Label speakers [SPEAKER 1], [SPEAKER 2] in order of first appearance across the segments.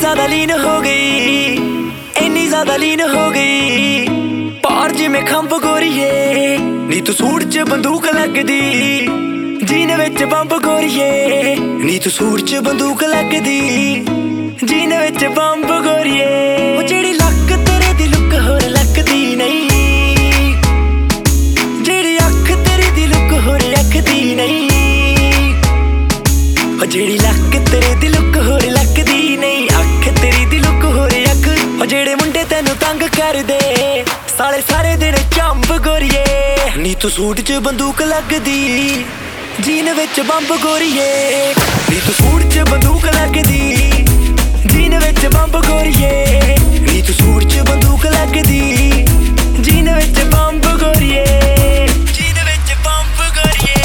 [SPEAKER 1] ज्यादा लीन हो गई, इन्नी ज्यादा लीन हो गई पार जिमें खंभ गोरीए। नी तू सूट च बंदूक लगदी, जीन विच बंब गोरीए। नी तू सूट च बंदूक लगदी, जीन विच बंब गोरीए। ओ जेड़ी लक तेरे दी लुक होर लगदी नहीं, जेड़ी अख तेरी दी लुक होर अखदी नहीं। ओ जेड़ी लक तेरे दी लुक होर लगदी नहीं, अख तेरी दी लुक होर अख। ओ जेड़े मुंडे तैनू तंग करदे साले सारे दिन चंब गोरीए। नी तू सूट च बंदूक लगदी, जीन विच बंब गोरीए। नी तू सूट च बंदूक लगदी, जीन विच बंब गोरीए। नी तू सूट च बंदूक लगदी, जीन विच बंब गोरीए, जीन विच बंब गोरीए।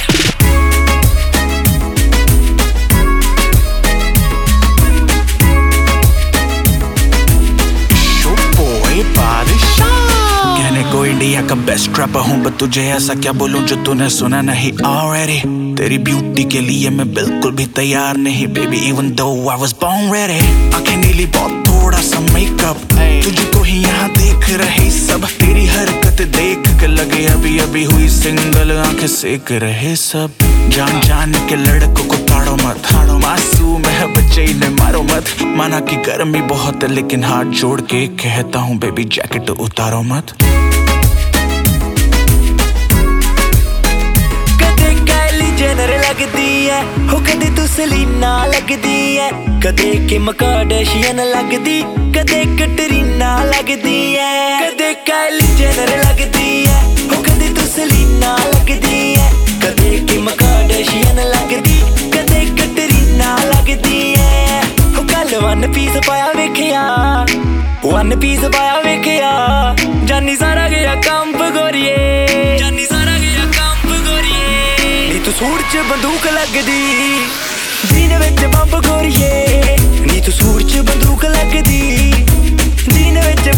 [SPEAKER 2] को इंडिया का बेस्ट रैपर हूँ, बट तुझे ऐसा क्या बोलूं जो तूने सुना नहीं ऑलरेडी। तेरी ब्यूटी के लिए मैं बिल्कुल भी तैयार नहीं baby, even though I was born ready. आंखें नीली बहुत थोड़ा सा मेकअप, तुझको ही यहाँ देख रहे सब। तेरी हरकत देख के लगे अभी अभी हुई सिंगल, आंखें सेक रहे सब। जान जान के लड़कों को ताड़ो मत, मासूम है बच्चे इन्हें मारो मत। माना कि गर्मी बहुत है लेकिन हाथ जोड़ के कहता हूँ बेबी जैकेट उतारो मत।
[SPEAKER 1] जेनर लगदी है हो, कदे तू सलीना लगदी है, कदे किम कार्दाशियन लगदी, कदे कैटरीना लगदी है। कदे काइली जेनर लगदी है हो, कदे तू सलीना लगदी है, कदे किम कार्दाशियन लगदी, कदे कैटरीना लगदी है। हो कल वन पीस पाया वेखिया, वन पीस पाया वेखिया, जानी सारा गया कंप गोरीए, जानी सारा गया कंप गोरीए। नी तू सूट च बंदूक लगदी, जीन विच बंब गोरीए। नी तू सूट च बंदूक लगदी, जीन विच